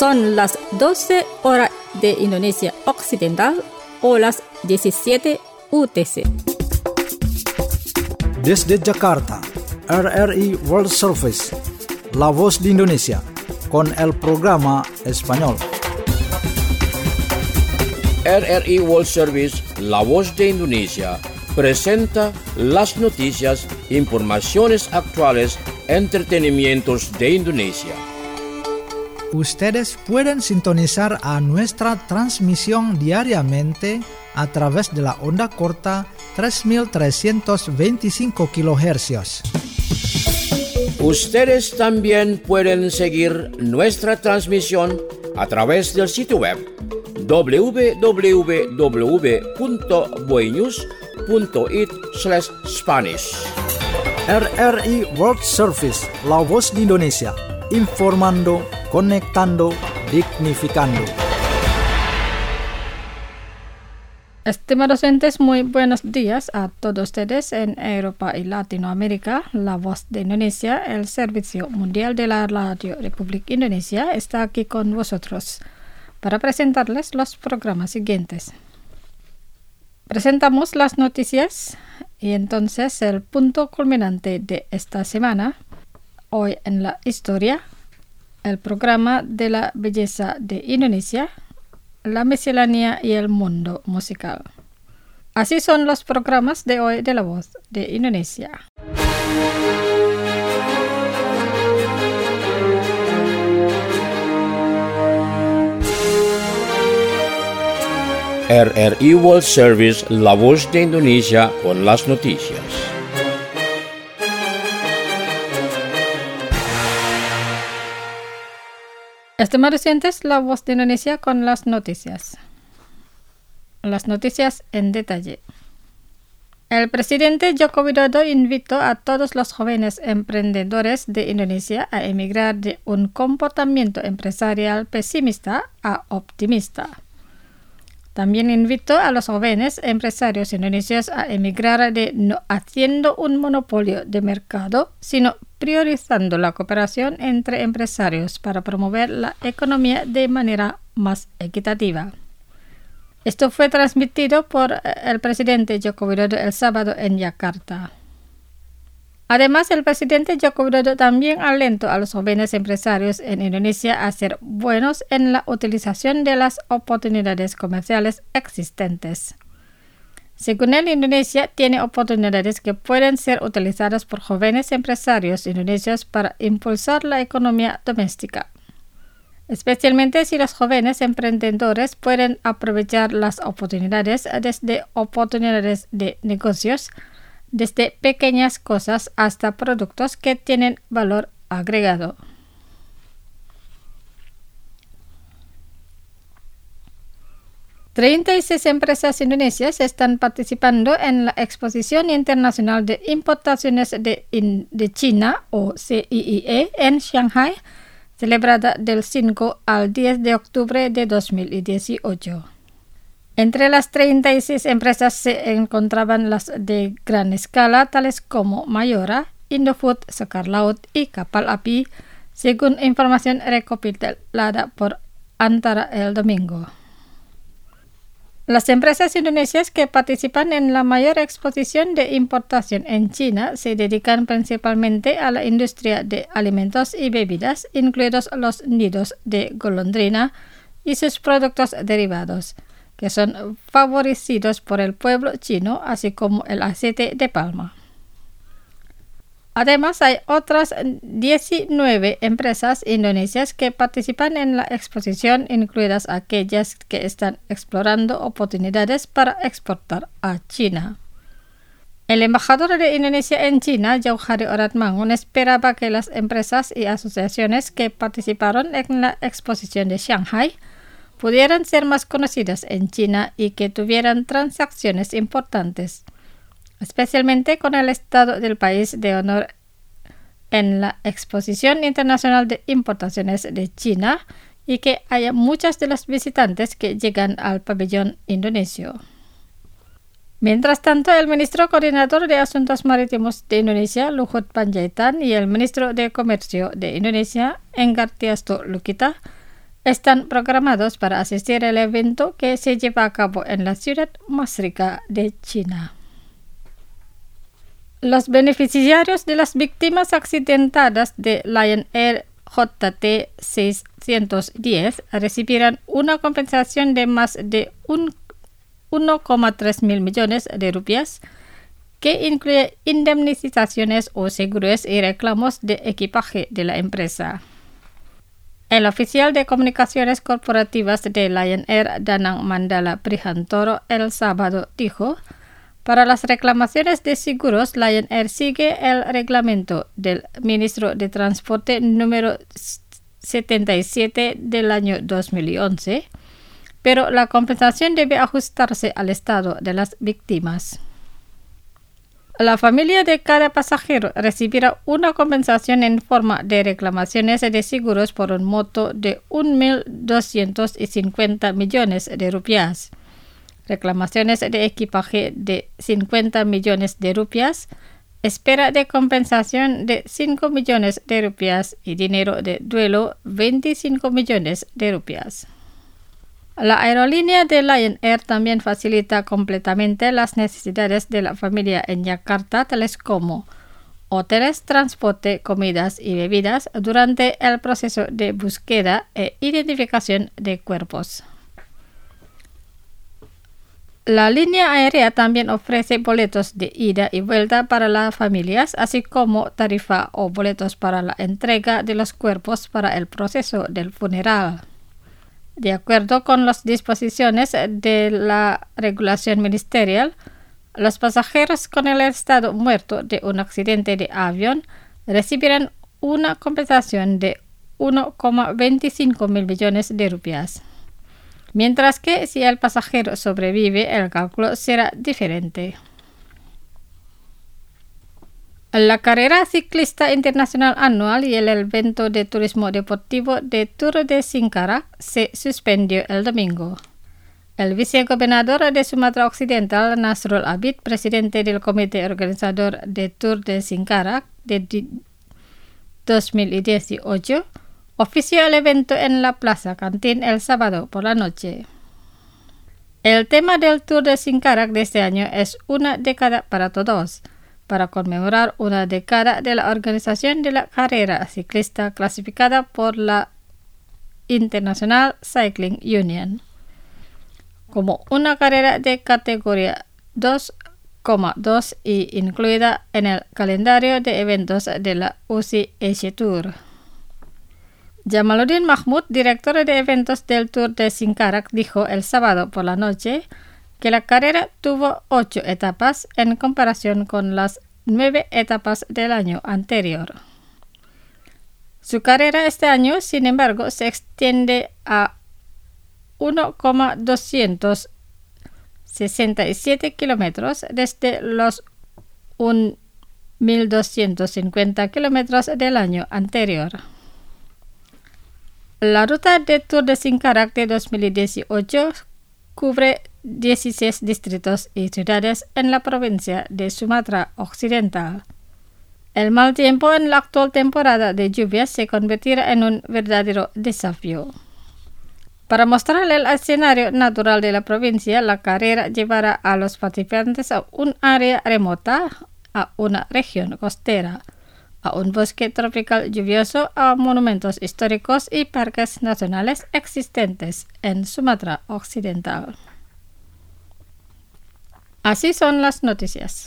Son las 12 horas de Indonesia Occidental o las 17 UTC. Desde Jakarta, RRI World Service, La Voz de Indonesia, con el programa español. RRI World Service, La Voz de Indonesia, presenta las noticias, informaciones actuales, entretenimientos de Indonesia. Ustedes pueden sintonizar a nuestra transmisión diariamente a través de la onda corta 3325 kHz. Ustedes también pueden seguir nuestra transmisión a través del sitio web www.boinews.it/Spanish. RRI World Service, La Voz de Indonesia, informando, conectando, dignificando. Estimados oyentes, muy buenos días a todos ustedes en Europa y Latinoamérica. La Voz de Indonesia, el Servicio Mundial de la Radio República Indonesia, está aquí con vosotros para presentarles los programas siguientes. Presentamos las noticias y entonces el punto culminante de esta semana, hoy en la historia, el programa de la belleza de Indonesia, la miscelánea y el mundo musical. Así son los programas de hoy de La Voz de Indonesia. RRI World Service, La Voz de Indonesia, con las noticias. Estimados oyentes, La Voz de Indonesia con las noticias. Las noticias en detalle. El presidente Joko Widodo invitó a todos los jóvenes emprendedores de Indonesia a emigrar de un comportamiento empresarial pesimista a optimista. También invitó a los jóvenes empresarios indonesios a emigrar de no haciendo un monopolio de mercado, sino priorizando la cooperación entre empresarios para promover la economía de manera más equitativa. Esto fue transmitido por el presidente Joko Widodo el sábado en Yakarta. Además, el presidente Joko Widodo también alentó a los jóvenes empresarios en Indonesia a ser buenos en la utilización de las oportunidades comerciales existentes. Según él, Indonesia tiene oportunidades que pueden ser utilizadas por jóvenes empresarios indonesios para impulsar la economía doméstica, especialmente si los jóvenes emprendedores pueden aprovechar las oportunidades desde oportunidades de negocios, desde pequeñas cosas hasta productos que tienen valor agregado. $36 empresas indonesias están participando en la Exposición Internacional de Importaciones de China, o CIIE, en Shanghai, celebrada del 5 al 10 de octubre de 2018. Entre las 36 empresas se encontraban las de gran escala, tales como Mayora, Indofood, Sekar Laut y Kapal Api, según información recopilada por Antara el domingo. Las empresas indonesias que participan en la mayor exposición de importación en China se dedican principalmente a la industria de alimentos y bebidas, incluidos los nidos de golondrina y sus productos derivados, que son favorecidos por el pueblo chino, así como el aceite de palma. Además, hay otras 19 empresas indonesias que participan en la exposición, incluidas aquellas que están explorando oportunidades para exportar a China. El embajador de Indonesia en China, Jauhari Oratmangun, esperaba que las empresas y asociaciones que participaron en la exposición de Shanghai pudieran ser más conocidas en China y que tuvieran transacciones importantes, especialmente con el estado del país de honor en la Exposición Internacional de Importaciones de China y que haya muchas de los visitantes que llegan al pabellón indonesio. Mientras tanto, el ministro coordinador de Asuntos Marítimos de Indonesia, Luhut Panjaitan, y el ministro de Comercio de Indonesia, Enggartiasto Lukita, están programados para asistir al evento que se lleva a cabo en la ciudad más rica de China. Los beneficiarios de las víctimas accidentadas de Lion Air JT 610 recibirán una compensación de más de 1,3 mil millones de rupias, que incluye indemnizaciones o seguros y reclamos de equipaje de la empresa. El oficial de comunicaciones corporativas de Lion Air, Danang Mandala Prihantoro, el sábado dijo: para las reclamaciones de seguros, Lion Air sigue el reglamento del Ministro de Transporte número 77 del año 2011, pero la compensación debe ajustarse al estado de las víctimas. La familia de cada pasajero recibirá una compensación en forma de reclamaciones de seguros por un monto de 1.250 millones de rupias, reclamaciones de equipaje de 50 millones de rupias, espera de compensación de 5 millones de rupias y dinero de duelo 25 millones de rupias. La aerolínea de Lion Air también facilita completamente las necesidades de la familia en Yakarta, tales como hoteles, transporte, comidas y bebidas durante el proceso de búsqueda e identificación de cuerpos. La línea aérea también ofrece boletos de ida y vuelta para las familias, así como tarifa o boletos para la entrega de los cuerpos para el proceso del funeral. De acuerdo con las disposiciones de la regulación ministerial, los pasajeros con el estado muerto de un accidente de avión recibirán una compensación de 1,25 mil millones de rupias, mientras que si el pasajero sobrevive, el cálculo será diferente. La carrera ciclista internacional anual y el evento de turismo deportivo de Tour de Singkarak se suspendió el domingo. El vicegobernador de Sumatra Occidental, Nasrul Abid, presidente del comité organizador de Tour de Singkarak de 2018, ofició el evento en la Plaza Cantín el sábado por la noche. El tema del Tour de Singkarak de este año es Una década para todos, para conmemorar una década de la organización de la carrera ciclista clasificada por la International Cycling Union como una carrera de categoría 2,2 y incluida en el calendario de eventos de la UCI Asia Tour. Jamaluddin Mahmud, director de eventos del Tour de Singkarak, dijo el sábado por la noche que la carrera tuvo 8 etapas en comparación con las 9 etapas del año anterior. Su carrera este año, sin embargo, se extiende a 1,267 kilómetros desde los 1.250 kilómetros del año anterior. La ruta de Tour de Singkarak de 2018 cubre 16 distritos y ciudades en la provincia de Sumatra Occidental. El mal tiempo en la actual temporada de lluvias se convertirá en un verdadero desafío. Para mostrar el escenario natural de la provincia, la carrera llevará a los participantes a un área remota, a una región costera, a un bosque tropical lluvioso, a monumentos históricos y parques nacionales existentes en Sumatra Occidental. Así son las noticias.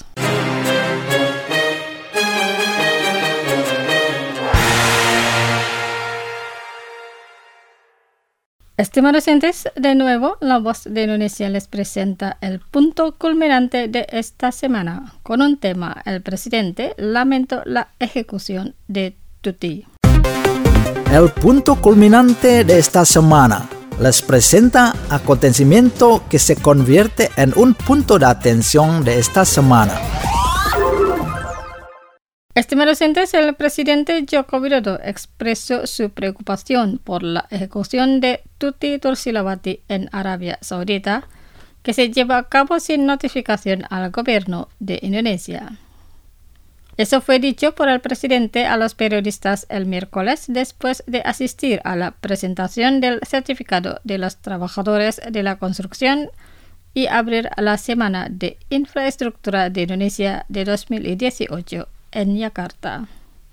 Estimados oyentes, de nuevo, La Voz de Indonesia les presenta el punto culminante de esta semana. Con un tema, el presidente lamentó la ejecución de Tuti. El punto culminante de esta semana les presenta acontecimiento que se convierte en un punto de atención de esta semana. Estimados oyentes, el presidente Joko Widodo expresó su preocupación por la ejecución de Tuti Tursilawati en Arabia Saudita, que se lleva a cabo sin notificación al gobierno de Indonesia. Eso fue dicho por el presidente a los periodistas el miércoles después de asistir a la presentación del certificado de los trabajadores de la construcción y abrir la Semana de Infraestructura de Indonesia de 2018 en Yakarta.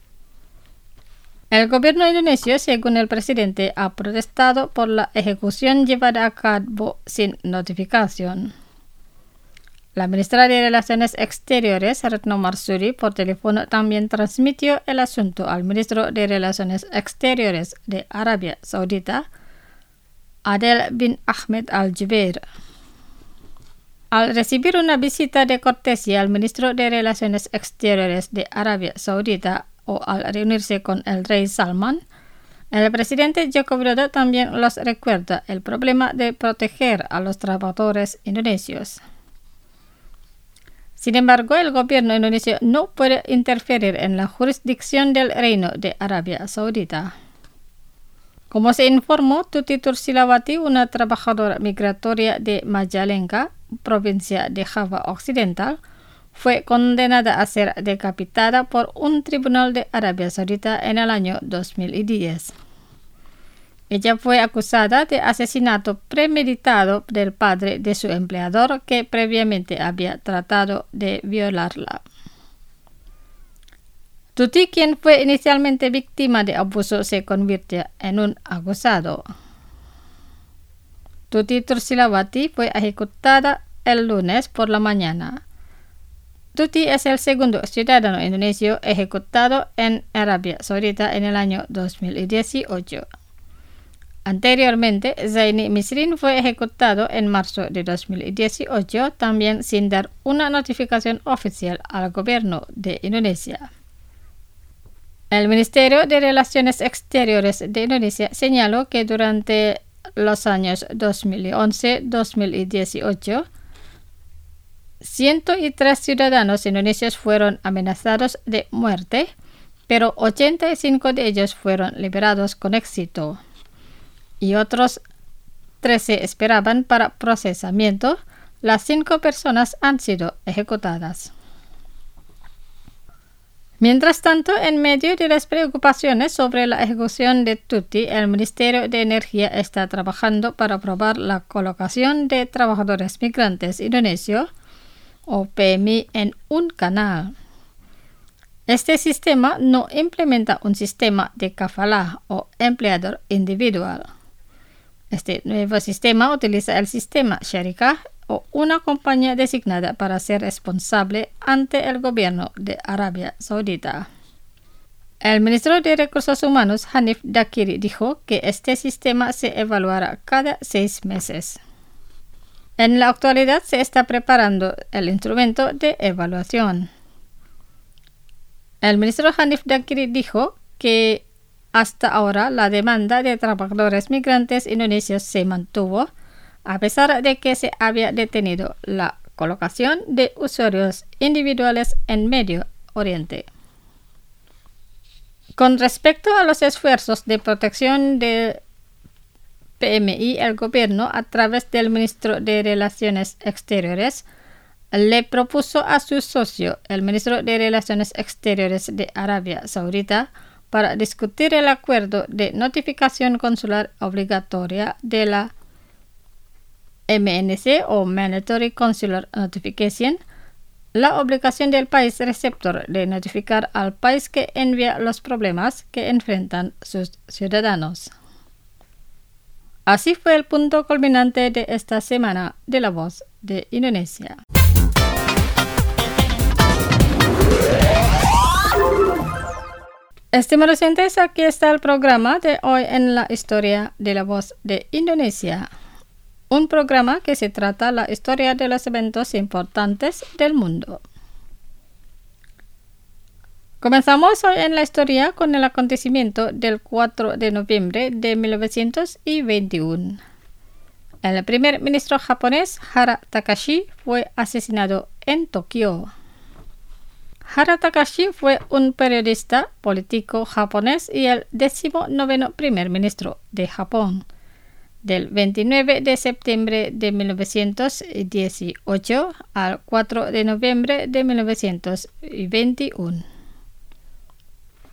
El gobierno indonesio, según el presidente, ha protestado por la ejecución llevada a cabo sin notificación. La ministra de Relaciones Exteriores, Retno Marsudi, por teléfono también transmitió el asunto al ministro de Relaciones Exteriores de Arabia Saudita, Adel bin Ahmed Al-Jubeir. Al recibir una visita de cortesía al ministro de Relaciones Exteriores de Arabia Saudita o al reunirse con el rey Salman, el presidente Joko Widodo también los recuerda el problema de proteger a los trabajadores indonesios. Sin embargo, el gobierno indonesio no puede interferir en la jurisdicción del Reino de Arabia Saudita. Como se informó, Tuti Tursilawati, una trabajadora migratoria de Majalengka, provincia de Java Occidental, fue condenada a ser decapitada por un tribunal de Arabia Saudita en el año 2010. Ella fue acusada de asesinato premeditado del padre de su empleador que previamente había tratado de violarla. Tuti, quien fue inicialmente víctima de abuso, se convirtió en un acusado. Tuti Tursilawati fue ejecutada el lunes por la mañana. Tuti es el segundo ciudadano indonesio ejecutado en Arabia Saudita en el año 2018. Anteriormente, Zaini Misrin fue ejecutado en marzo de 2018, también sin dar una notificación oficial al gobierno de Indonesia. El Ministerio de Relaciones Exteriores de Indonesia señaló que durante los años 2011-2018, 103 ciudadanos indonesios fueron amenazados de muerte, pero 85 de ellos fueron liberados con éxito. Y otros 13 esperaban para procesamiento. Las 5 personas han sido ejecutadas. Mientras tanto, en medio de las preocupaciones sobre la ejecución de Tuti, el Ministerio de Energía está trabajando para aprobar la colocación de trabajadores migrantes indonesios, o PMI, en un canal. Este sistema no implementa un sistema de kafalah o empleador individual. Este nuevo sistema utiliza el sistema Sharikah o una compañía designada para ser responsable ante el gobierno de Arabia Saudita. El ministro de Recursos Humanos, Hanif Dakiri, dijo que este sistema se evaluará cada 6 meses. En la actualidad se está preparando el instrumento de evaluación. El ministro Hanif Dakiri dijo que hasta ahora la demanda de trabajadores migrantes indonesios se mantuvo, a pesar de que se había detenido la colocación de usuarios individuales en Medio Oriente. Con respecto a los esfuerzos de protección de PMI, el gobierno, a través del ministro de Relaciones Exteriores, le propuso a su socio, el ministro de Relaciones Exteriores de Arabia Saudita, para discutir el acuerdo de notificación consular obligatoria de la MNC o Mandatory Consular Notification, la obligación del país receptor de notificar al país que envía los problemas que enfrentan sus ciudadanos. Así fue el punto culminante de esta semana de La Voz de Indonesia. Estimados oyentes, aquí está el programa de hoy en la historia de La Voz de Indonesia. Un programa que se trata la historia de los eventos importantes del mundo. Comenzamos hoy en la historia con el acontecimiento del 4 de noviembre de 1921. El primer ministro japonés, Hara Takashi, fue asesinado en Tokio. Hara Takashi fue un periodista político japonés y el 19º primer ministro de Japón, del 29 de septiembre de 1918 al 4 de noviembre de 1921.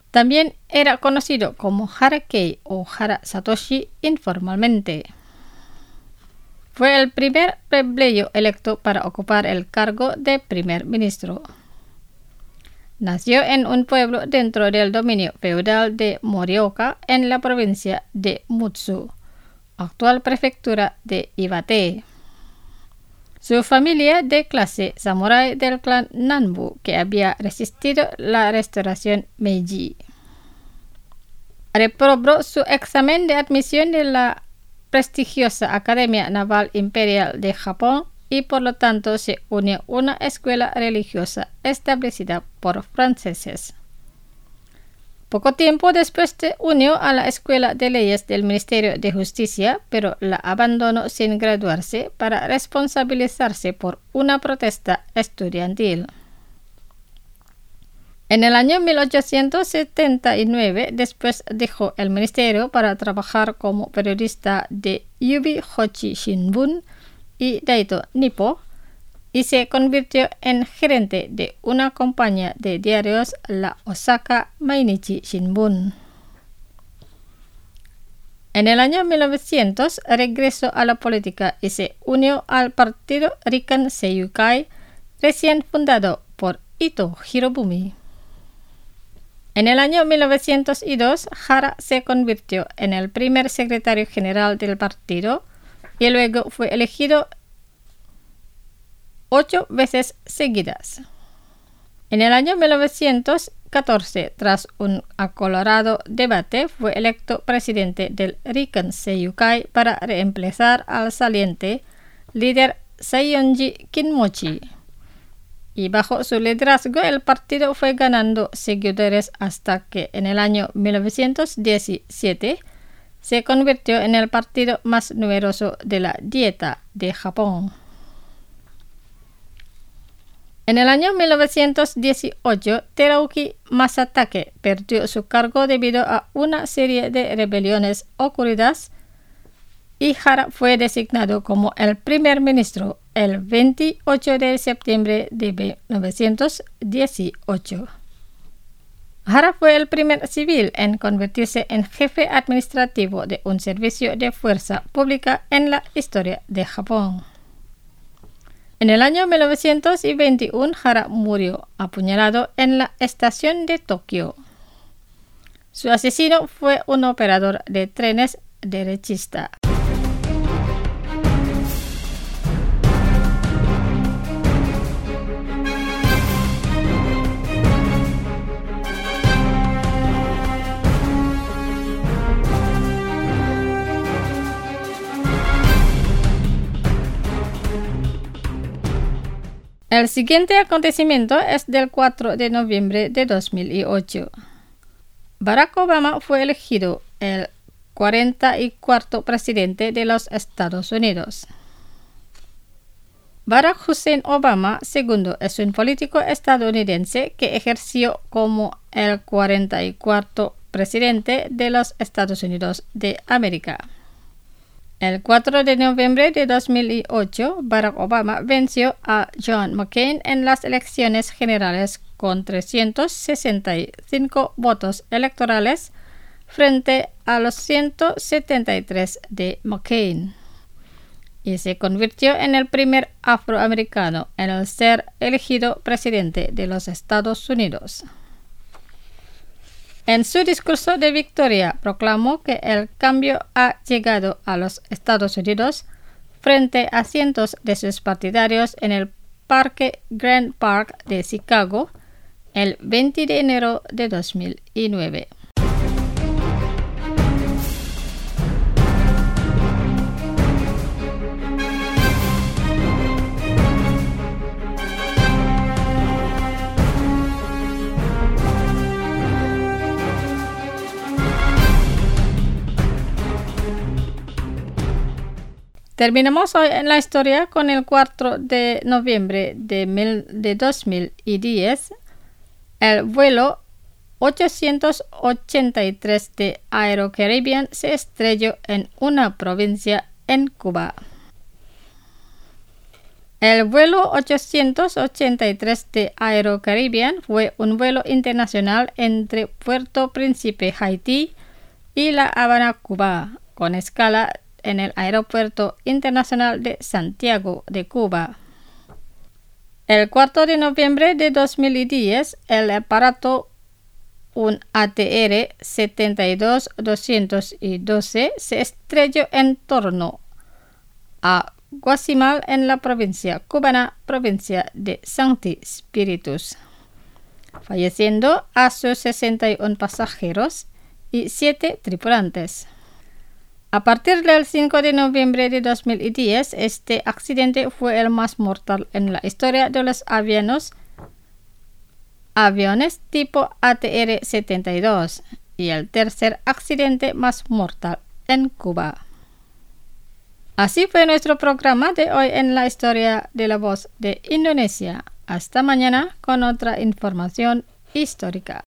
También era conocido como Hara Kei o Hara Satoshi informalmente. Fue el primer plebeyo electo para ocupar el cargo de primer ministro. Nació en un pueblo dentro del dominio feudal de Morioka en la provincia de Mutsu, actual prefectura de Iwate. Su familia de clase samurái del clan Nanbu que había resistido la restauración Meiji. Reprobó su examen de admisión de la prestigiosa Academia Naval Imperial de Japón y por lo tanto se unió a una escuela religiosa establecida por franceses. Poco tiempo después se unió a la Escuela de Leyes del Ministerio de Justicia, pero la abandonó sin graduarse para responsabilizarse por una protesta estudiantil. En el año 1879, después dejó el ministerio para trabajar como periodista de Yubi Hochi Shimbun y Daito Nippo, y se convirtió en gerente de una compañía de diarios, la Osaka Mainichi Shimbun. En el año 1900 regresó a la política y se unió al partido Rikan Seiyukai, recién fundado por Ito Hirobumi. En el año 1902, Hara se convirtió en el primer secretario general del partido y luego fue elegido 8 veces seguidas. En el año 1914, tras un acalorado debate, fue electo presidente del Rikan Seiyukai para reemplazar al saliente líder Saionji Kinmochi. Y bajo su liderazgo el partido fue ganando seguidores hasta que en el año 1917 se convirtió en el partido más numeroso de la Dieta de Japón. En el año 1918, Terauchi Masatake perdió su cargo debido a una serie de rebeliones ocurridas y Hara fue designado como el primer ministro el 28 de septiembre de 1918. Hara fue el primer civil en convertirse en jefe administrativo de un servicio de fuerza pública en la historia de Japón. En el año 1921, Hara murió apuñalado en la estación de Tokio. Su asesino fue un operador de trenes derechista. El siguiente acontecimiento es del 4 de noviembre de 2008. Barack Obama fue elegido el 44º presidente de los Estados Unidos. Barack Hussein Obama II es un político estadounidense que ejerció como el 44º presidente de los Estados Unidos de América. El 4 de noviembre de 2008, Barack Obama venció a John McCain en las elecciones generales con 365 votos electorales frente a los 173 de McCain, y se convirtió en el primer afroamericano en el ser elegido presidente de los Estados Unidos. En su discurso de victoria proclamó que el cambio ha llegado a los Estados Unidos frente a cientos de sus partidarios en el Parque Grand Park de Chicago el 20 de enero de 2009. Terminamos hoy en la historia con el 4 de noviembre de 2010. El vuelo 883 de Aero-Caribbean se estrelló en una provincia en Cuba. El vuelo 883 de Aero-Caribbean fue un vuelo internacional entre Puerto Príncipe, Haití, y La Habana, Cuba, con escala en el Aeropuerto Internacional de Santiago de Cuba. El 4 de noviembre de 2010, el aparato, un ATR 72-212, se estrelló en torno a Guasimal en la provincia cubana, provincia de Sancti Spiritus, falleciendo a sus 61 pasajeros y 7 tripulantes. A partir del 5 de noviembre de 2010, este accidente fue el más mortal en la historia de los aviones tipo ATR-72 y el tercer accidente más mortal en Cuba. Así fue nuestro programa de hoy en la historia de la voz de Indonesia. Hasta mañana con otra información histórica.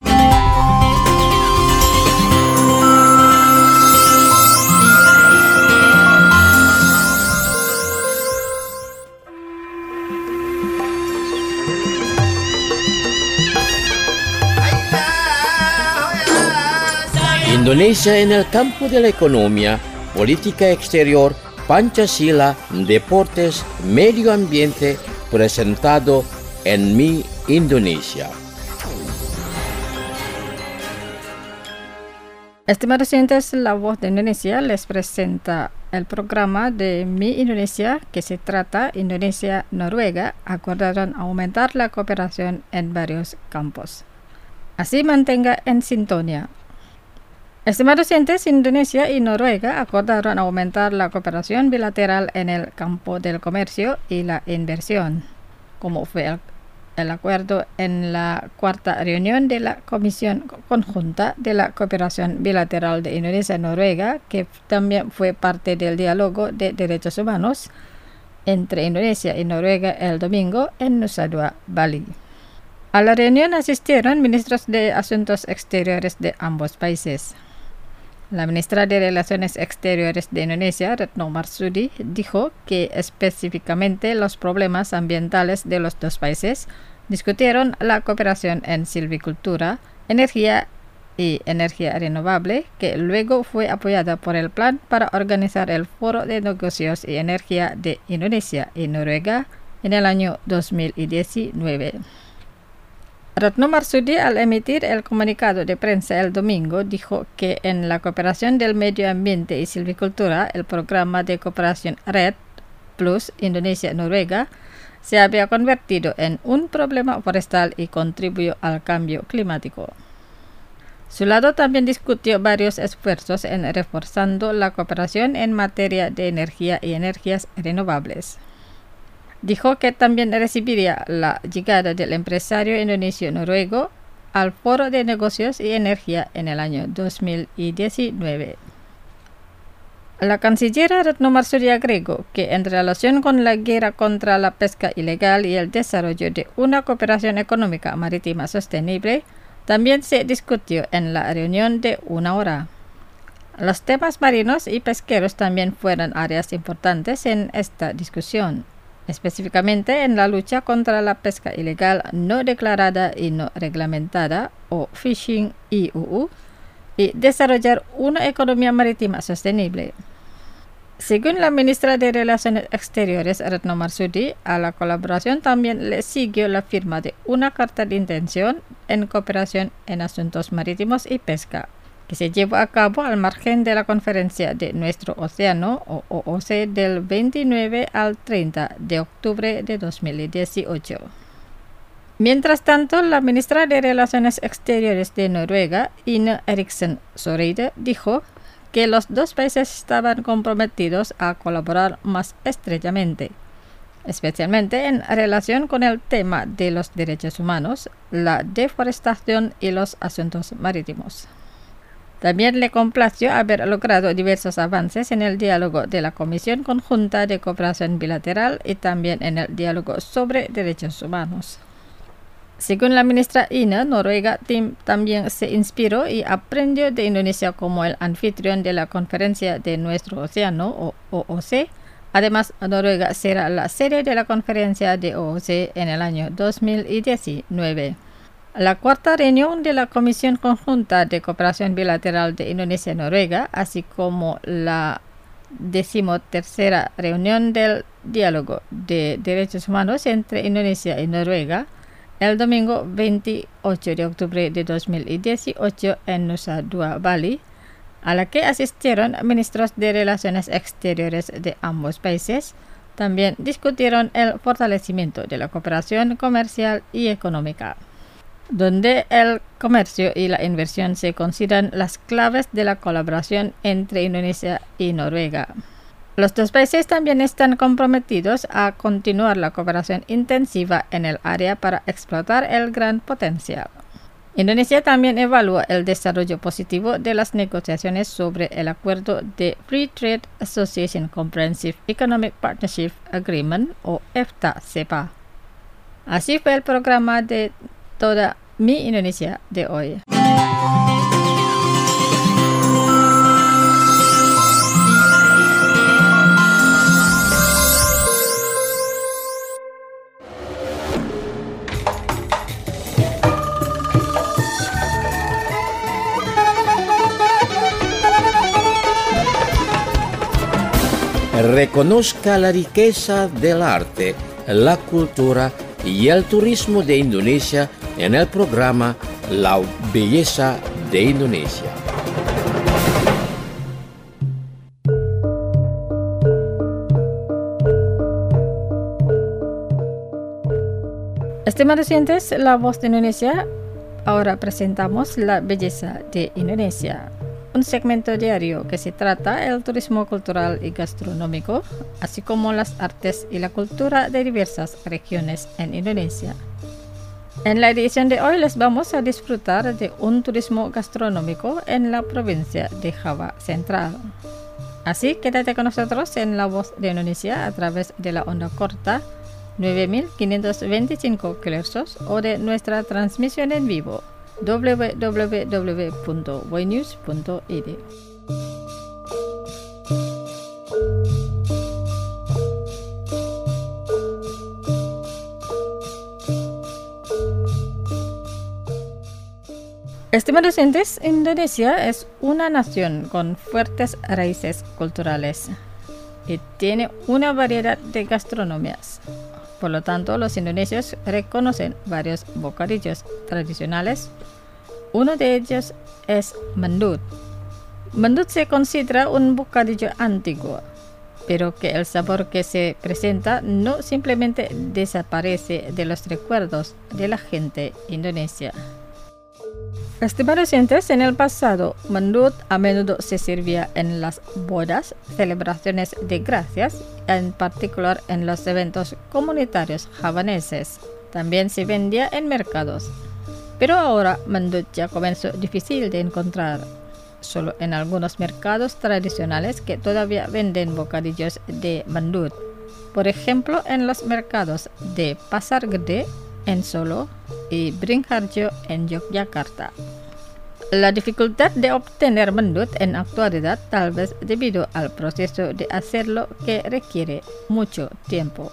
Indonesia en el campo de la economía, política exterior, Pancasila, deportes, medio ambiente, presentado en Mi Indonesia. Estimados oyentes, La Voz de Indonesia les presenta el programa de Mi Indonesia, que se trata Indonesia-Noruega acordaron aumentar la cooperación en varios campos. Así mantenga en sintonía. Estimados oyentes, Indonesia y Noruega acordaron aumentar la cooperación bilateral en el campo del comercio y la inversión, como fue el acuerdo en la cuarta reunión de la Comisión Conjunta de la Cooperación Bilateral de Indonesia-Noruega, que también fue parte del diálogo de derechos humanos entre Indonesia y Noruega el domingo en Nusa Dua, Bali. A la reunión asistieron ministros de Asuntos Exteriores de ambos países. La ministra de Relaciones Exteriores de Indonesia, Retno Marsudi, dijo que específicamente los problemas ambientales de los dos países discutieron la cooperación en silvicultura, energía y energía renovable, que luego fue apoyada por el plan para organizar el Foro de Negocios y Energía de Indonesia y Noruega en el año 2019. Retno Marsudi, al emitir el comunicado de prensa el domingo, dijo que en la cooperación del medio ambiente y silvicultura, el programa de cooperación RED Plus Indonesia-Noruega se había convertido en un problema forestal y contribuyó al cambio climático. Su lado también discutió varios esfuerzos en reforzando la cooperación en materia de energía y energías renovables. Dijo que también recibiría la llegada del empresario indonesio-noruego al Foro de Negocios y Energía en el año 2019. La canciller Retno Marsudi agregó que en relación con la guerra contra la pesca ilegal y el desarrollo de una cooperación económica marítima sostenible, también se discutió en la reunión de 1 hora. Los temas marinos y pesqueros también fueron áreas importantes en esta discusión, específicamente en la lucha contra la pesca ilegal no declarada y no reglamentada, o Fishing IUU, y desarrollar una economía marítima sostenible. Según la ministra de Relaciones Exteriores, Retno Marsudi, a la colaboración también le siguió la firma de una carta de intención en cooperación en asuntos marítimos y pesca, que se llevó a cabo al margen de la Conferencia de Nuestro Océano, o OOC, del 29 al 30 de octubre de 2018. Mientras tanto, la ministra de Relaciones Exteriores de Noruega, Ine Eriksen Søreide, dijo que los dos países estaban comprometidos a colaborar más estrechamente, especialmente en relación con el tema de los derechos humanos, la deforestación y los asuntos marítimos. También le complació haber logrado diversos avances en el diálogo de la Comisión Conjunta de Cooperación Bilateral y también en el diálogo sobre derechos humanos. Según la ministra Ine, Noruega también se inspiró y aprendió de Indonesia como el anfitrión de la Conferencia de Nuestro Océano, o OOC, Además, Noruega será la sede de la conferencia de OOC en el año 2019. La cuarta reunión de la Comisión Conjunta de Cooperación Bilateral de Indonesia-Noruega, así como la 13ª reunión del Diálogo de Derechos Humanos entre Indonesia y Noruega, el domingo 28 de octubre de 2018 en Nusa Dua, Bali, a la que asistieron ministros de Relaciones Exteriores de ambos países, también discutieron el fortalecimiento de la cooperación comercial y económica, donde el comercio y la inversión se consideran las claves de la colaboración entre Indonesia y Noruega. Los dos países también están comprometidos a continuar la cooperación intensiva en el área para explotar el gran potencial. Indonesia también evalúa el desarrollo positivo de las negociaciones sobre el acuerdo de Free Trade Association Comprehensive Economic Partnership Agreement o EFTA-CEPA. Así fue el programa de Toda Mi Indonesia de hoy. Reconozca la riqueza del arte, la cultura y el turismo de Indonesia en el programa La Belleza de Indonesia. Estimados oyentes, La Voz de Indonesia, ahora presentamos La Belleza de Indonesia, un segmento diario que se trata el turismo cultural y gastronómico, así como las artes y la cultura de diversas regiones en Indonesia. En la edición de hoy les vamos a disfrutar de un turismo gastronómico en la provincia de Java Central. Así, quédate con nosotros en La Voz de Indonesia a través de la onda corta 9525 kHz o de nuestra transmisión en vivo www.voinews.id. Estimados oyentes, Indonesia es una nación con fuertes raíces culturales y tiene una variedad de gastronomías. Por lo tanto, los indonesios reconocen varios bocadillos tradicionales. Uno de ellos es mendut. Mendut se considera un bocadillo antiguo, pero que el sabor que se presenta no simplemente desaparece de los recuerdos de la gente indonesia. Estimados oyentes, en el pasado, mendut a menudo se servía en las bodas, celebraciones de gracias, en particular en los eventos comunitarios javaneses. También se vendía en mercados. Pero ahora mendut ya comenzó difícil de encontrar. Solo en algunos mercados tradicionales que todavía venden bocadillos de mendut. Por ejemplo, en los mercados de Pasar Gede en Solo y Beringharjo en Yogyakarta. La dificultad de obtener mendut en actualidad tal vez debido al proceso de hacerlo que requiere mucho tiempo.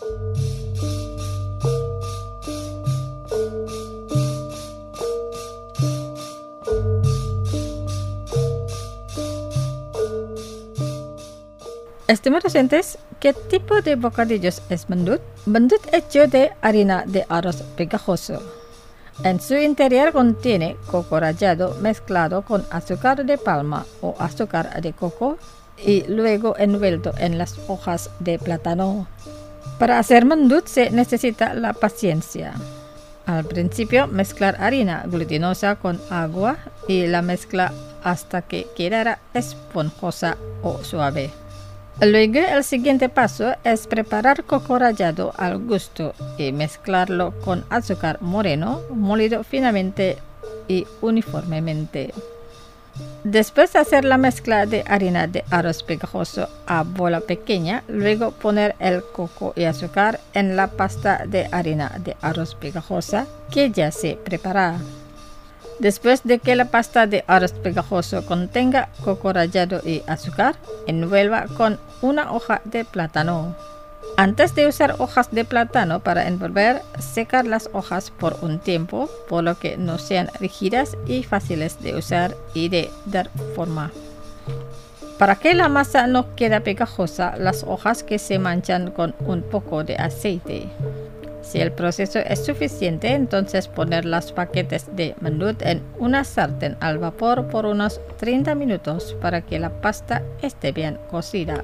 Estimados oyentes, ¿qué tipo de bocadillos es mendut? Mendut hecho de harina de arroz pegajoso. En su interior contiene coco rallado mezclado con azúcar de palma o azúcar de coco y luego envuelto en las hojas de plátano. Para hacer mendut se necesita la paciencia. Al principio, mezclar harina glutinosa con agua y la mezcla hasta que quedara esponjosa o suave. Luego, el siguiente paso es preparar coco rallado al gusto y mezclarlo con azúcar moreno molido finamente y uniformemente. Después de hacer la mezcla de harina de arroz pegajoso a bola pequeña, luego poner el coco y azúcar en la pasta de harina de arroz pegajosa que ya se prepara. Después de que la pasta de arroz pegajoso contenga coco rallado y azúcar, envuelva con una hoja de plátano. Antes de usar hojas de plátano para envolver, secar las hojas por un tiempo, por lo que no sean rígidas y fáciles de usar y de dar forma. Para que la masa no quede pegajosa, las hojas que se manchan con un poco de aceite. Si el proceso es suficiente, entonces poner los paquetes de mendut en una sartén al vapor por unos 30 minutos para que la pasta esté bien cocida.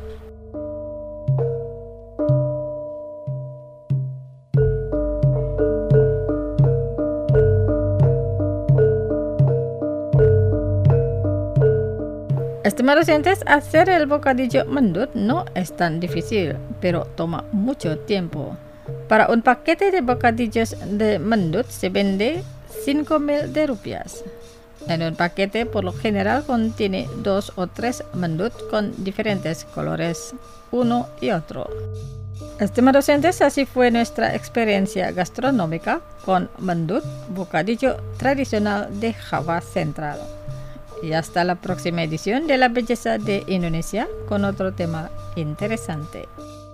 Estimados oyentes, hacer el bocadillo mendut no es tan difícil, pero toma mucho tiempo. Para un paquete de bocadillos de mendut se vende 5.000 rupias. En un paquete por lo general contiene 2 o 3 mendut con diferentes colores, uno y otro. Estimados oyentes, así fue nuestra experiencia gastronómica con mendut, bocadillo tradicional de Java Central. Y hasta la próxima edición de La Belleza de Indonesia con otro tema interesante.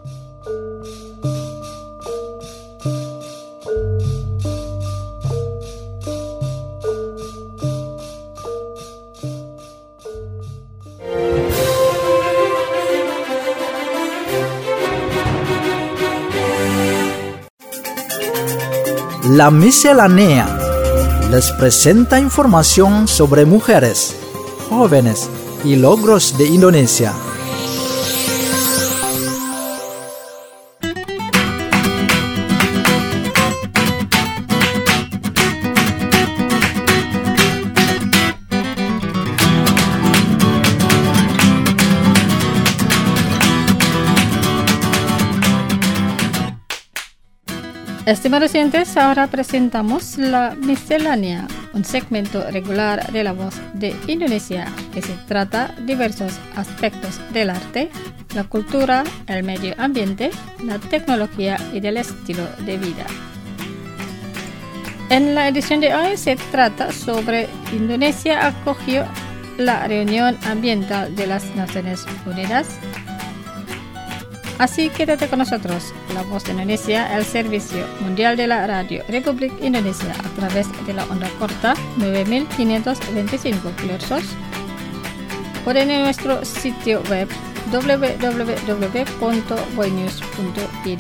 La Miscelánea les presenta información sobre mujeres, jóvenes y logros de Indonesia. Estimados oyentes, ahora presentamos La Miscelánea, un segmento regular de La Voz de Indonesia que se trata de diversos aspectos del arte, la cultura, el medio ambiente, la tecnología y del estilo de vida. En la edición de hoy se trata sobre Indonesia acogió la reunión ambiental de las Naciones Unidas. Así quédate con nosotros, La Voz de Indonesia, el servicio mundial de la Radio Republik Indonesia a través de la onda corta 9525 kHz o en nuestro sitio web www.boynews.id.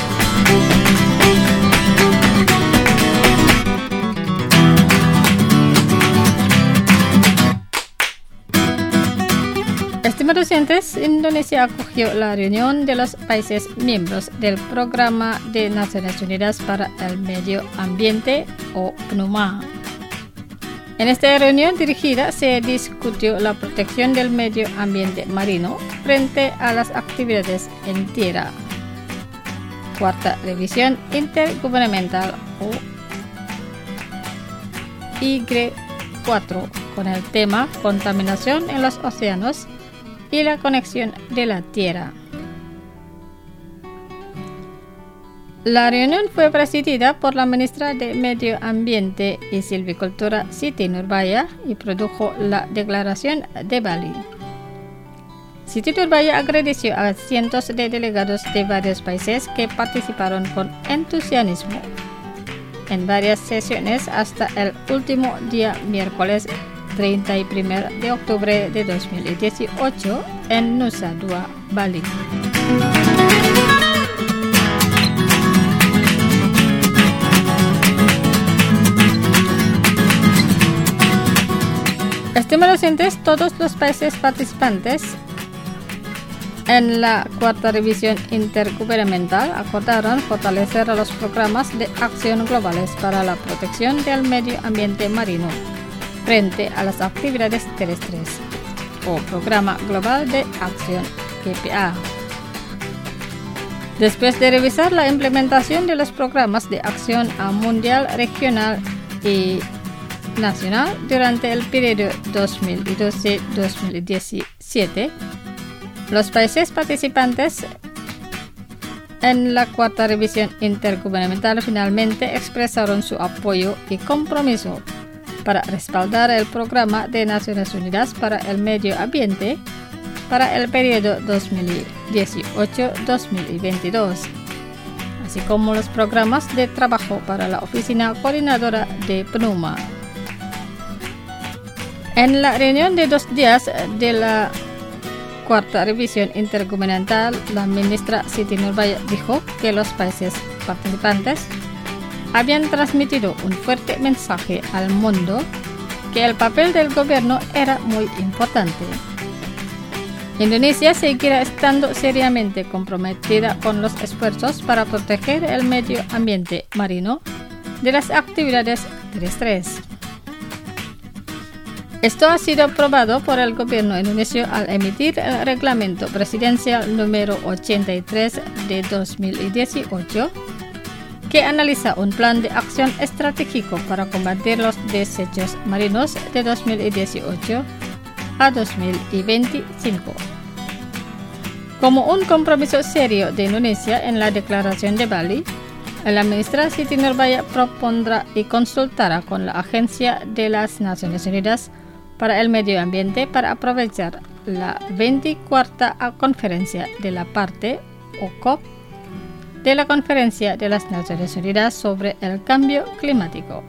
Estimados oyentes, Indonesia acogió la reunión de los países miembros del Programa de Naciones Unidas para el Medio Ambiente o PNUMA. En esta reunión dirigida se discutió la protección del medio ambiente marino frente a las actividades en tierra. Cuarta revisión intergubernamental o IG4 con el tema contaminación en los océanos y la conexión de la tierra. La reunión fue presidida por la ministra de Medio Ambiente y Silvicultura Siti Nurbaya y produjo la Declaración de Bali. Siti Nurbaya agradeció a cientos de delegados de varios países que participaron con entusiasmo en varias sesiones hasta el último día miércoles 31 de octubre de 2018 en Nusa Dua, Bali. Estimados oyentes, todos los países participantes en la cuarta revisión intergubernamental acordaron fortalecer los programas de acción globales para la protección del medio ambiente marino frente a las actividades terrestres, o Programa Global de Acción GPA. Después de revisar la implementación de los programas de acción mundial, regional y nacional durante el periodo 2012-2017, los países participantes en la cuarta revisión intergubernamental finalmente expresaron su apoyo y compromiso para respaldar el Programa de Naciones Unidas para el Medio Ambiente para el periodo 2018-2022, así como los programas de trabajo para la Oficina Coordinadora de PNUMA. En la reunión de 2 días de la cuarta revisión intergubernamental, la ministra Siti Nurbaya dijo que los países participantes habían transmitido un fuerte mensaje al mundo que el papel del gobierno era muy importante. Indonesia seguirá estando seriamente comprometida con los esfuerzos para proteger el medio ambiente marino de las actividades terrestres. Esto ha sido aprobado por el gobierno indonesio al emitir el reglamento presidencial número 83 de 2018, que analiza un plan de acción estratégico para combatir los desechos marinos de 2018 a 2025. Como un compromiso serio de Indonesia en la declaración de Bali, la ministra Siti Nurbaya propondrá y consultará con la Agencia de las Naciones Unidas para el Medio Ambiente para aprovechar la 24ª Conferencia de la Parte, o COP, de la Conferencia de las Naciones Unidas sobre el Cambio Climático,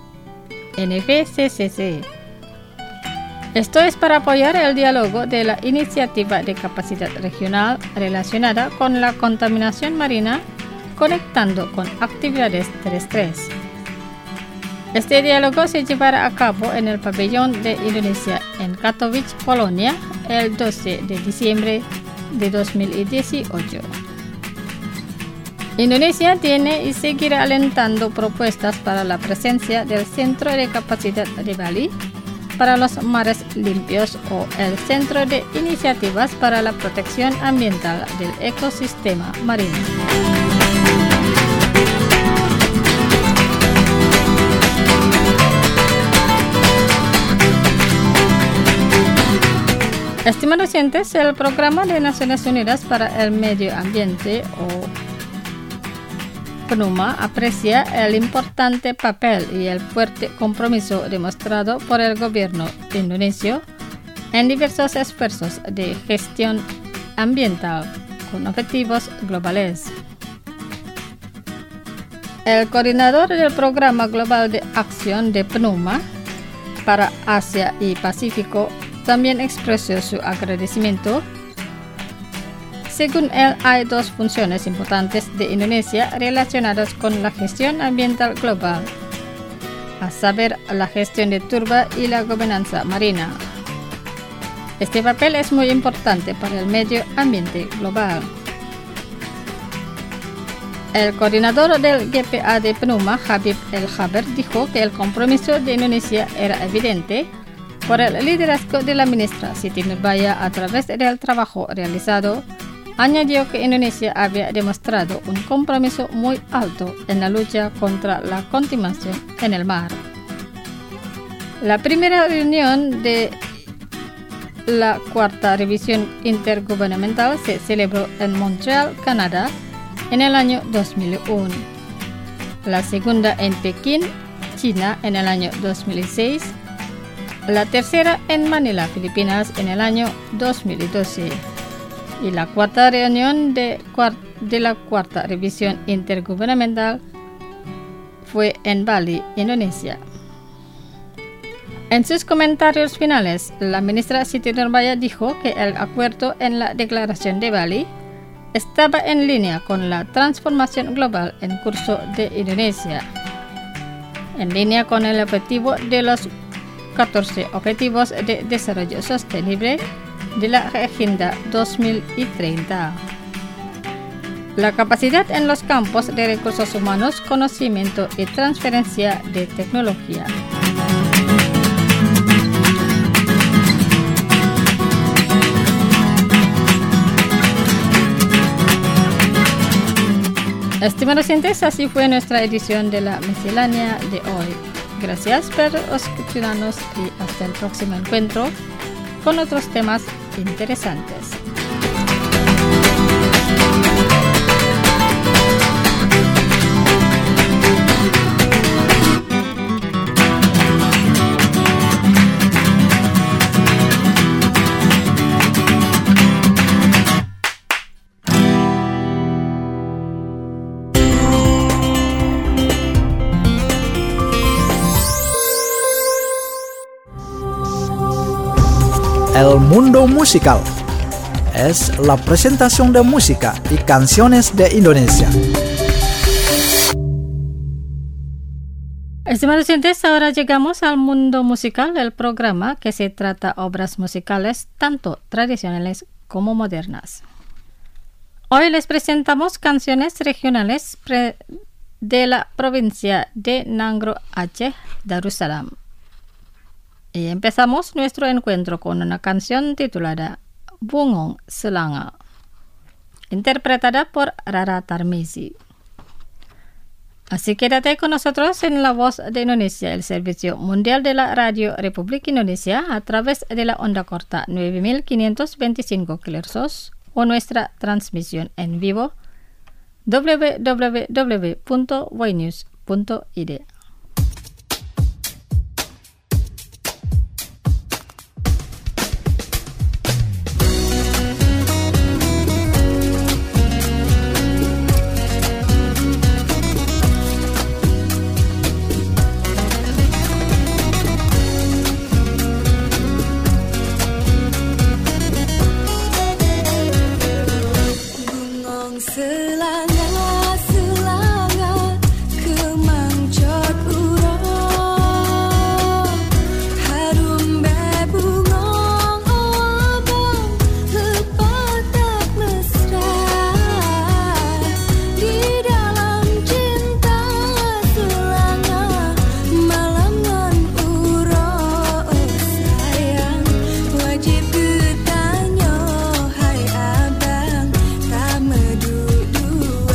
NFCCC. Esto es para apoyar el diálogo de la iniciativa de capacidad regional relacionada con la contaminación marina, conectando con actividades terrestres. Este diálogo se llevará a cabo en el pabellón de Indonesia en Katowice, Polonia, el 12 de diciembre de 2018. Indonesia tiene y seguirá alentando propuestas para la presencia del Centro de Capacidad de Bali para los Mares Limpios o el Centro de Iniciativas para la Protección Ambiental del Ecosistema Marino. Estimados oyentes, el Programa de Naciones Unidas para el Medio Ambiente, o PNUMA, aprecia el importante papel y el fuerte compromiso demostrado por el gobierno indonesio en diversos esfuerzos de gestión ambiental con objetivos globales. El coordinador del Programa Global de Acción de PNUMA para Asia y Pacífico también expresó su agradecimiento. Según él, hay 2 funciones importantes de Indonesia relacionadas con la gestión ambiental global, a saber, la gestión de turba y la gobernanza marina. Este papel es muy importante para el medio ambiente global. El coordinador del GPA de PNUMA, Habib El Jaber, dijo que el compromiso de Indonesia era evidente por el liderazgo de la ministra Siti Nurbaya a través del trabajo realizado. Añadió que Indonesia había demostrado un compromiso muy alto en la lucha contra la contaminación en el mar. La primera reunión de la cuarta revisión intergubernamental se celebró en Montreal, Canadá, en el año 2001. La segunda en Pekín, China, en el año 2006. La tercera en Manila, Filipinas, en el año 2012. Y la cuarta reunión de la cuarta revisión intergubernamental fue en Bali, Indonesia. En sus comentarios finales, la ministra Siti Nurbaya dijo que el acuerdo en la Declaración de Bali estaba en línea con la transformación global en curso de Indonesia, en línea con el objetivo de los 14 Objetivos de Desarrollo Sostenible de la Agenda 2030. La capacidad en los campos de recursos humanos, conocimiento y transferencia de tecnología. Estimados oyentes, así fue nuestra edición de la miscelánea de hoy. Gracias por escucharnos y hasta el próximo encuentro con otros temas interesantes. El mundo musical. Es la presentación de música y canciones de Indonesia. Estimados oyentes, ahora llegamos al mundo musical, el programa que se trata obras musicales tanto tradicionales como modernas. Hoy les presentamos canciones regionales de la provincia de Nangro, Aceh, Darussalam. Y empezamos nuestro encuentro con una canción titulada Bungong Selanga, interpretada por Rara Tarmizi. Así quédate con nosotros en La Voz de Indonesia, el servicio mundial de la Radio República Indonesia, a través de la onda corta 9525 kHz o nuestra transmisión en vivo www.ynews.id. Wajib bertanya, hai abang, tak medu-du.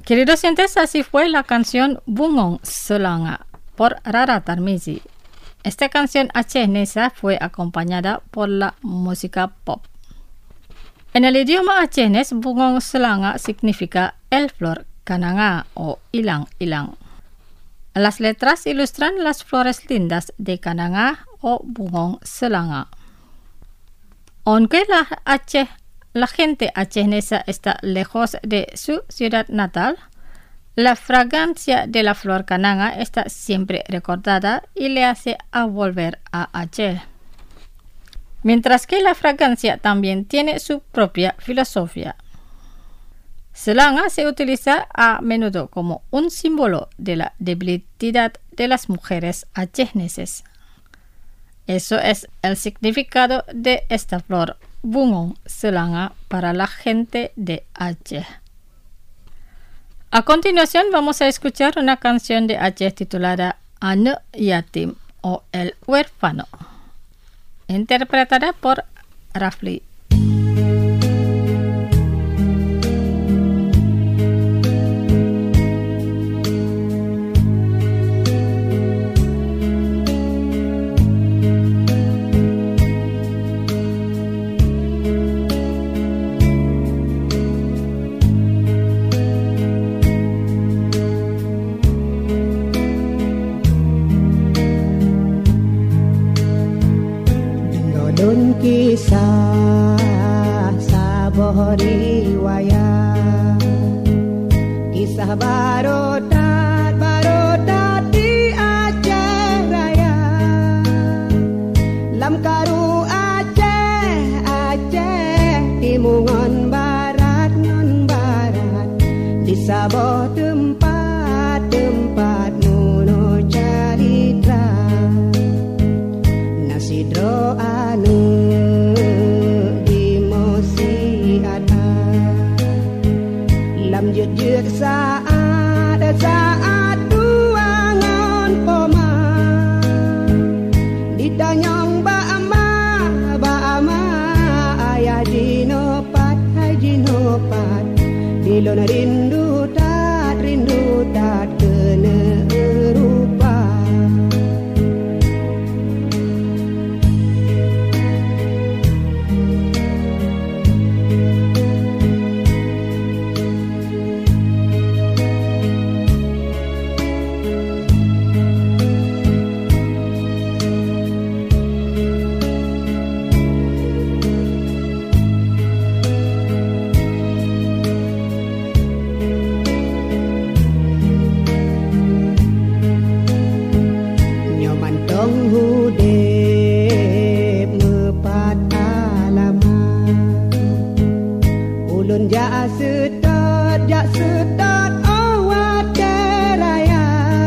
Queridos oyentes, así fue la canción Bungong Selanga por Rara Tarmizi. Esta canción achenesa fue acompañada por la música pop. En el idioma achenés, Bungong Selanga significa el flor kananga o ilang-ilang. Las letras ilustran las flores lindas de kananga o Bungong Selanga. Aunque la gente achenesa está lejos de su ciudad natal, la fragancia de la flor kananga está siempre recordada y le hace a volver a Aceh. Mientras que la fragancia también tiene su propia filosofía. Selanga se utiliza a menudo como un símbolo de la debilidad de las mujeres acheneses. Eso es el significado de esta flor Bungong Selanga para la gente de Aceh. A continuación vamos a escuchar una canción de Aceh titulada Anak Yatim o El Huérfano, interpretada por Rafli. Kisah sabuh riwayat, kisah barodat di Aceh Raya. Lam karu Aceh di mungon barat di Sabah tempat nuno carita nasi droanu jut saat duangan poma ditanyong ba'ama ayah jinopat dilon rindu tat kena rupa. Sedot awat deraya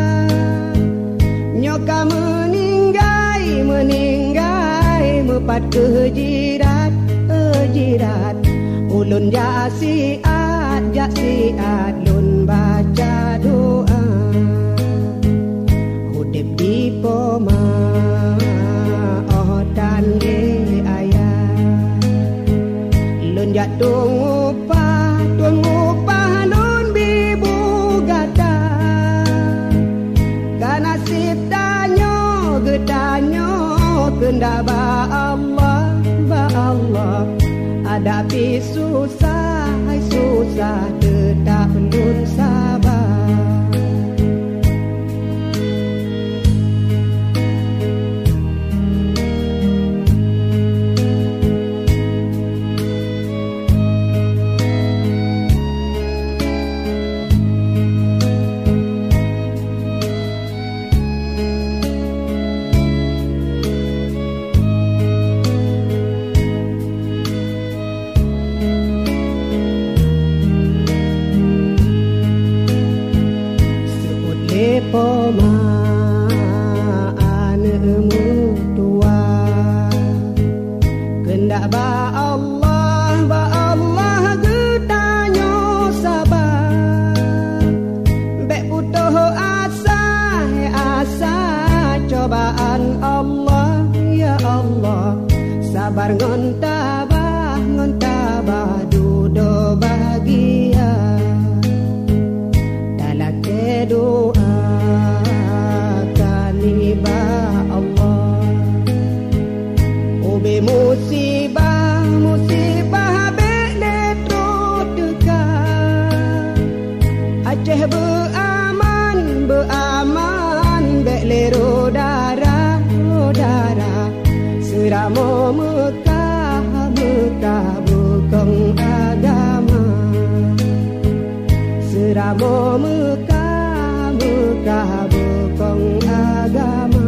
nyoka meninggai mepat kejirat ulun jasiat lun baca doa hudip di poma dan le ayah lun jatung upah nun bibu gata kanasib gedanyo kenda ba Allah hadapi susah tetap lun sabar. Poma anemu tua kendak ba Allah getanyo sabar bek putuh asa cobaan Allah ya Allah sabar ngon tabah dudo bahagia Seramo Mekah, Mekah bukan agama. Seramo Mekah, Mekah bukan agama.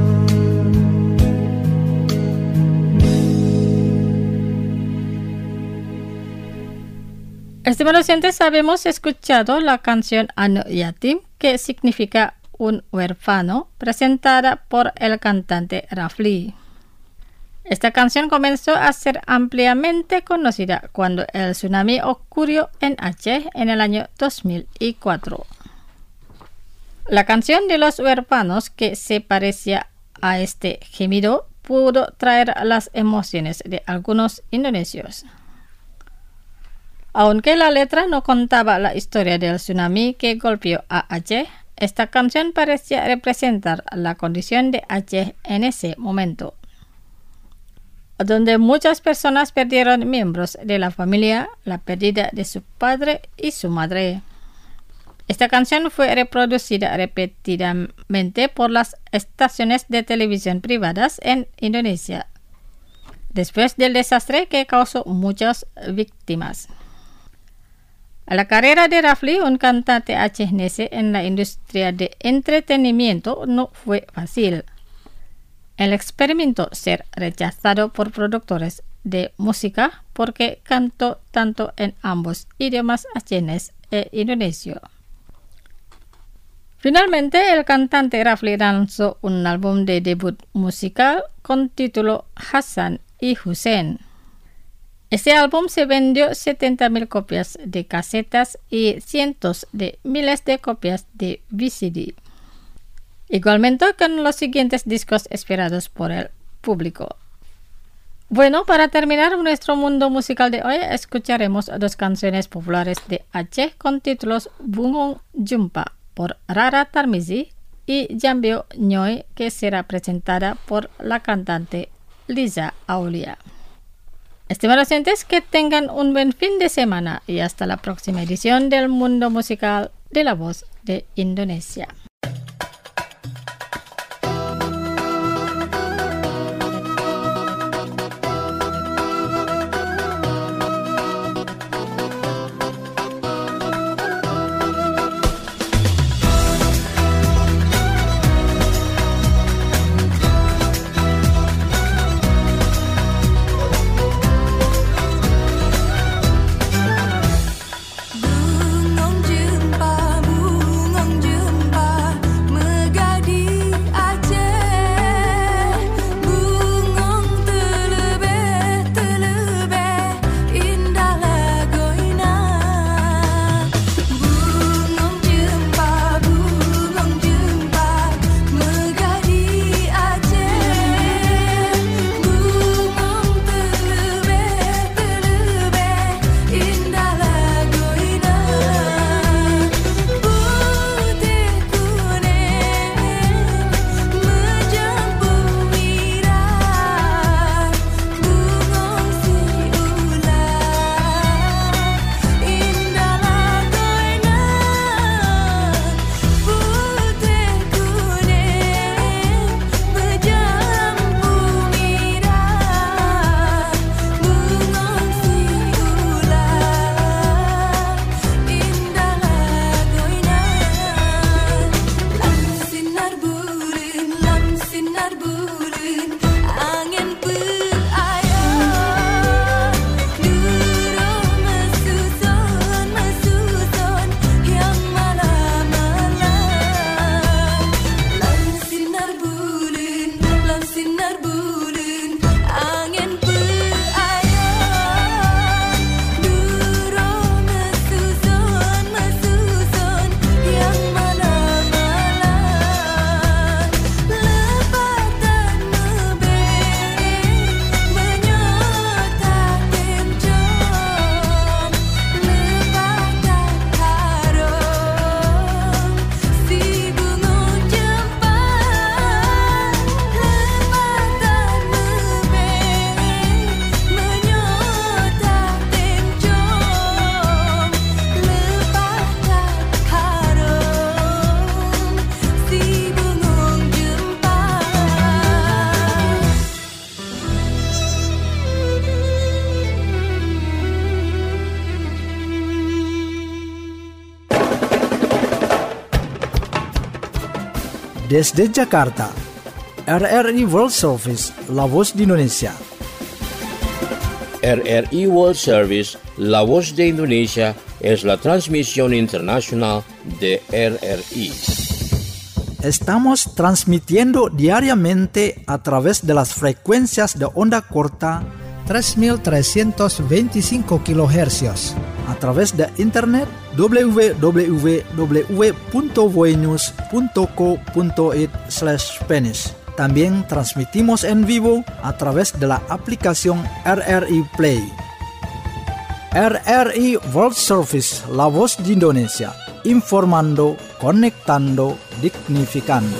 Estimados oyentes, habemos escuchado la canción Anak Yatim, que significa un huérfano, presentada por el cantante Rafli. Esta canción comenzó a ser ampliamente conocida cuando el tsunami ocurrió en Aceh en el año 2004. La canción de los huérfanos, que se parecía a este gemido, pudo traer las emociones de algunos indonesios. Aunque la letra no contaba la historia del tsunami que golpeó a Aceh, esta canción parecía representar la condición de Aceh en ese momento, donde muchas personas perdieron miembros de la familia, la pérdida de su padre y su madre. Esta canción fue reproducida repetidamente por las estaciones de televisión privadas en Indonesia, después del desastre que causó muchas víctimas. La carrera de Rafli, un cantante acehneses en la industria de entretenimiento, no fue fácil. Él experimentó ser rechazado por productores de música porque cantó tanto en ambos idiomas, acehnes e indonesio. Finalmente, el cantante Rafli lanzó un álbum de debut musical con título Hasan y Hussein. Este álbum se vendió 70.000 copias de casetas y cientos de miles de copias de VCD. Igualmente con los siguientes discos esperados por el público. Bueno, para terminar nuestro mundo musical de hoy, escucharemos dos canciones populares de Aceh con títulos Bungong Jumpa por Rara Tarmizi y Jambio Nyoy, que será presentada por la cantante Liza Aulia. Estimados oyentes, que tengan un buen fin de semana y hasta la próxima edición del Mundo Musical de La Voz de Indonesia. Bungong jumpa Desde Jakarta, RRI World Service, La Voz de Indonesia. RRI World Service, La Voz de Indonesia, es la transmisión internacional de RRI. Estamos transmitiendo diariamente a través de las frecuencias de onda corta 3.325 kHz, a través de internet www.voinews.co.it/Spanish. También transmitimos en vivo a través de la aplicación RRI Play. RRI World Service, La Voz de Indonesia, informando, conectando, dignificando.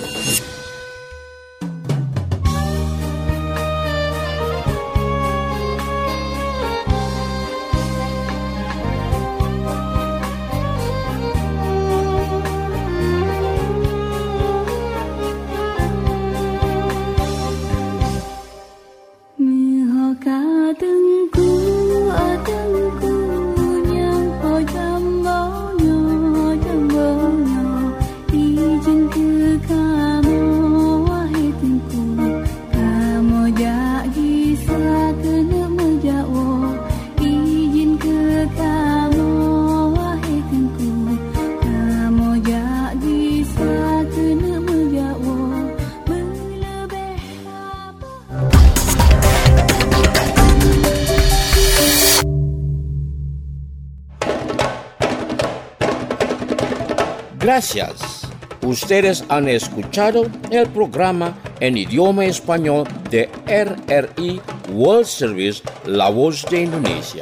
Gracias. Ustedes han escuchado el programa en idioma español de RRI World Service, La Voz de Indonesia.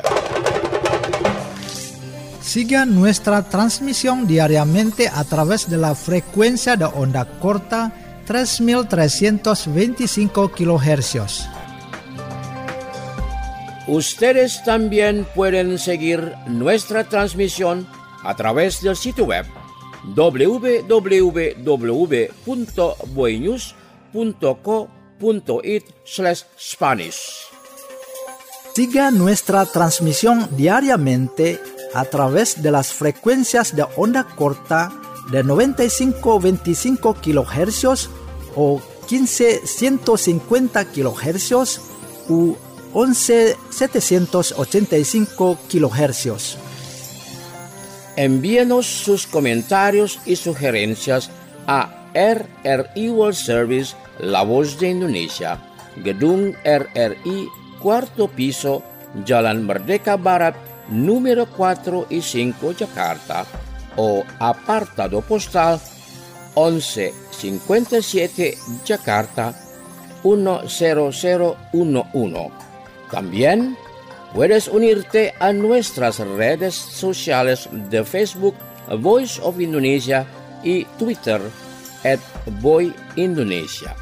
Siga nuestra transmisión diariamente a través de la frecuencia de onda corta 3.325 kHz. Ustedes también pueden seguir nuestra transmisión a través del sitio web www.voinews.co.it/Spanish. Siga nuestra transmisión diariamente a través de las frecuencias de onda corta de 95-25 kHz o 15-150 kHz u 11-785 kHz. Envíenos sus comentarios y sugerencias a RRI World Service, La Voz de Indonesia, Gedung RRI, 4º piso, Jalan Merdeka Barat, número 4 y 5, Jakarta, o apartado postal 1157, Jakarta, 10011. También puedes unirte a nuestras redes sociales de Facebook, Voice of Indonesia, y Twitter, @VoiIndonesia.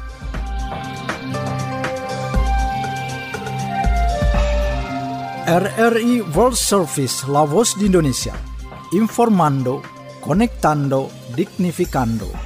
RRI World Service, La Voz de Indonesia, informando, conectando, dignificando.